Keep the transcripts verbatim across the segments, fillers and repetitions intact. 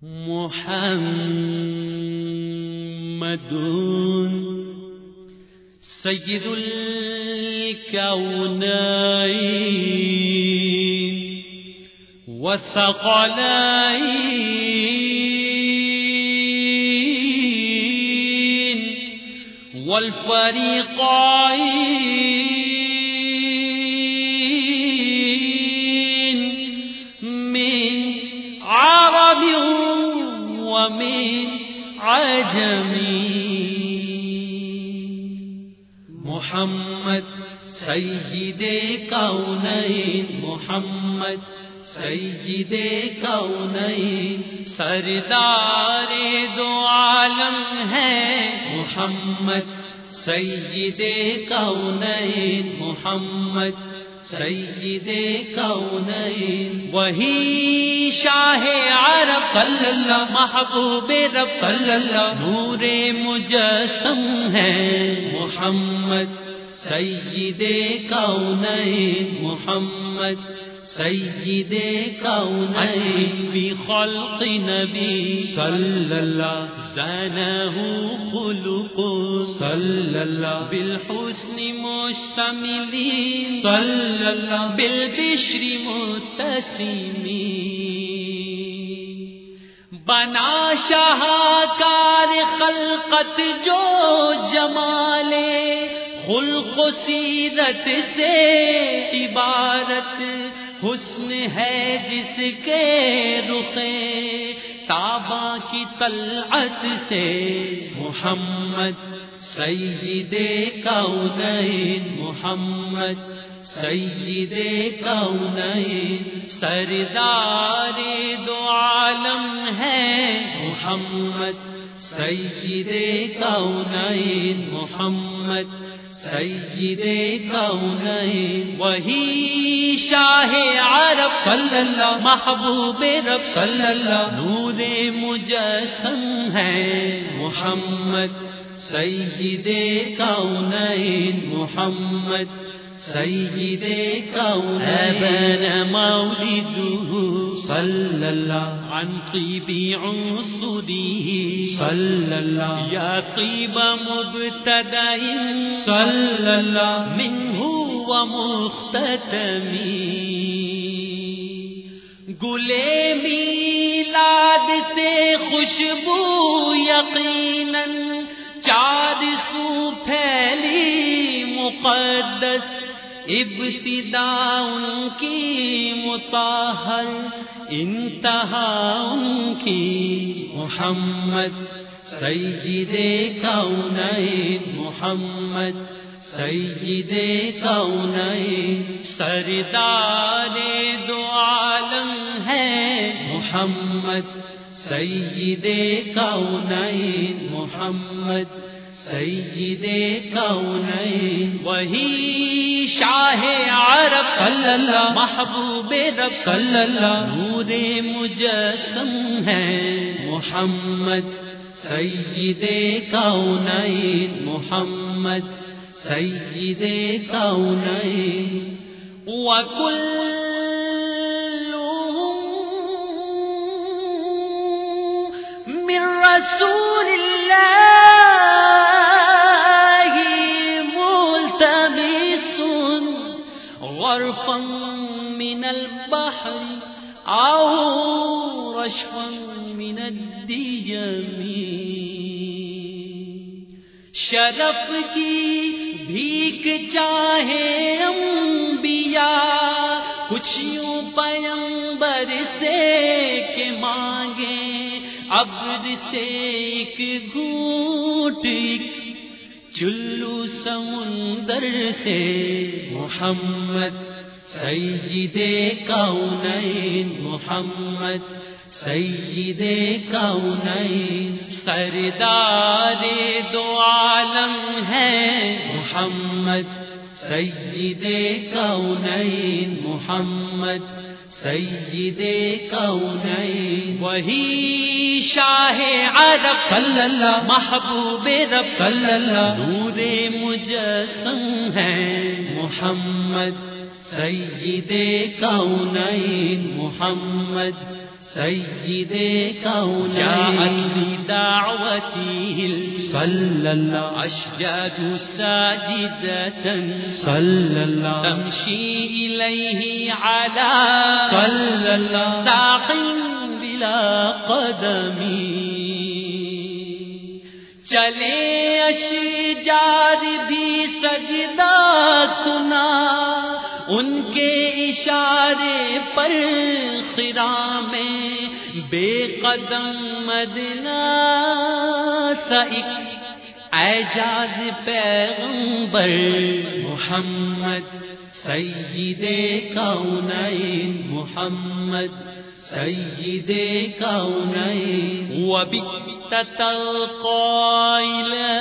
محمد سید الکونین والثقلین والفریقین من عرب ومن عجمی. محمد سید کونین، محمد سید کونین، سردار دو عالم ہے. محمد سید کونین، محمد سید کونین، وہی شاہ عرب صلی اللہ، محبوب رب صلی اللہ، نور مجسم ہے. محمد سید کونین، محمد سید کونین، بخلق نبی صلی اللہ، زانہ خلق صلی اللہ، بالحسن مشتملین صلی اللہ، بالبشر متسمین. بنا شاہکار خلقت جو جمال خلق و سیرت سے عبارت، حسن ہے جس کے رخ تابا کی طلعت سے. محمد سید کونین، محمد سید کونین، سردار دو عالم ہے. محمد سید کونین، محمد سید کونین، وہی شاہ عرب صلی اللہ، محبوب رب صلی اللہ، نور مجسم ہے. محمد سید کونین، محمد سید کونین، بن مولدہ صلی اللہ، عن طیب عنصره صلی اللہ، یا طیب مبتدأ صلی اللہ، منہ ومختتمی. گلے میلاد سے خوشبو یقیناً چار سو پھیلی، مقدس ابتدا ان کی مطہر انتہا ان کی. محمد سید کونین، محمد سید کونین، سردار دو عالم ہے. محمد سید کونین، محمد سید کونین، وہی شاہ عرب صلی اللہ، محبوب رب صلی اللہ، نور مجسم ہے. محمد سید کونین، محمد سید کونین، وکلہم من رسول اللہ ملتمس غرفا من البحر او رشفا من الدجم. شرف کی بھیک چاہے انبیاء، کچھ یوں پیمبر سے کہ مانگے ابر سے ایک گھونٹ، چلو سمندر سے. محمد سید کونین، محمد سید کونین، سردار دو عالم ہے. محمد سید کونین، محمد سید کونین، وہی شاہ عرب صلی اللہ، محبوب رب صلی اللہ، نور مجسم ہے. محمد سید کونین محمد سید کونین دعوته صلی اللہ اشجاد ساجدة صلی اللہ تمشی الیہ علی صلی اللہ ساق بلا قدمی چلے اشجار بھی سجدہ کنا ان کے اشارے پر خرا میں بے قدم مدینہ سائق اعجاز پیغمبر محمد سید کونین محمد سید کونین وبت القائل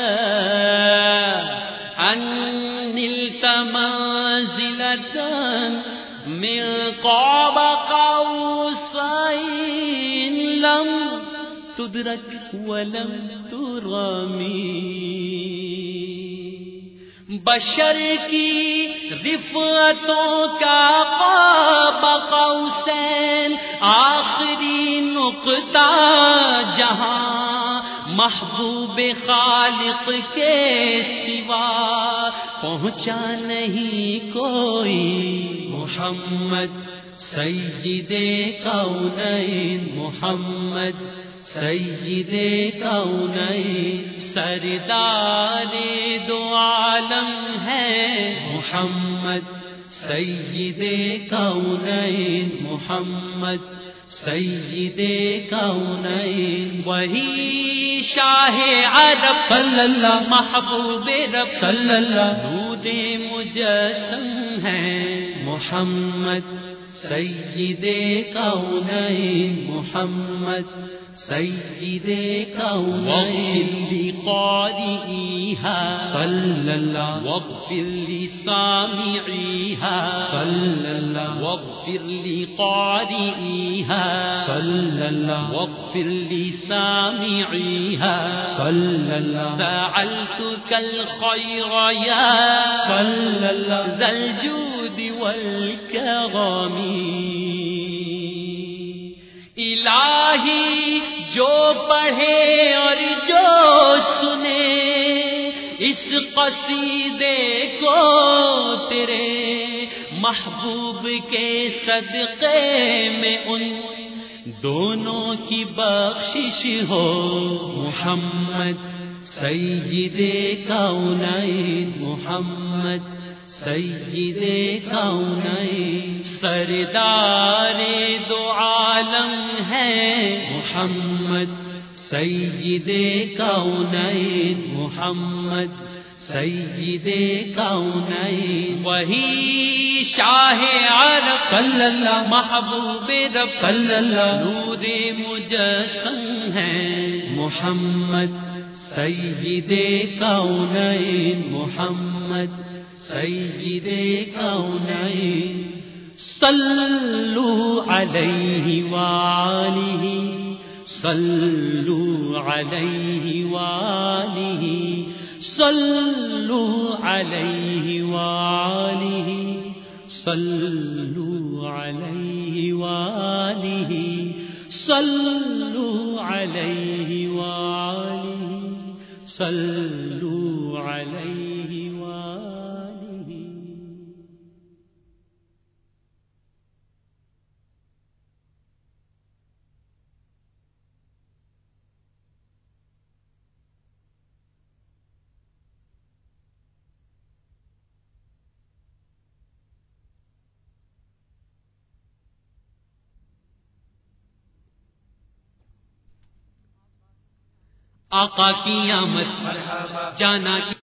ان نلت منزلة من قاب قوسين لم تدرك ولم ترمی بشر کی رفعتوں کا قاب قوسین آخری نقطہ جہاں محبوب خالق کے سوا پہنچا نہیں کوئی محمد سید کونین محمد سید کونین سردار دو عالم ہے محمد سید کونین محمد سید کونین وہی شاہ عرب صلی اللہ محبوب رب صلی اللہ نور مجسم ہے محمد سید کونین محمد سید کونین لقارئیہا صلی اللہ واغفر لسامعیہا صلی اللہ واغفر لقارئیہا صلی اللہ واغفر لسامعیہا صلی اللہ سألتک الخیر یا صلی اللہ ذا الجود والکرم الہی جو پڑھے اور جو سنے اس قصیدے کو تیرے محبوب کے صدقے میں ان دونوں کی بخشش ہو محمد سید کونین محمد سید کونین سردار دو عالم ہے محمد سید کونین محمد سید کونین وہی شاہ عرب صلی اللہ محبوب رب صلی اللہ نور مجسم ہے محمد سید کونین محمد سید کونین صلو علیہ وآلہ صلو علیہ وآلہ صلو علیہ وآلہ صلو علیہ وآلہ صلو علیہ وآلہ صلو علیہ وآلہ. آقا کی آمد جانا کی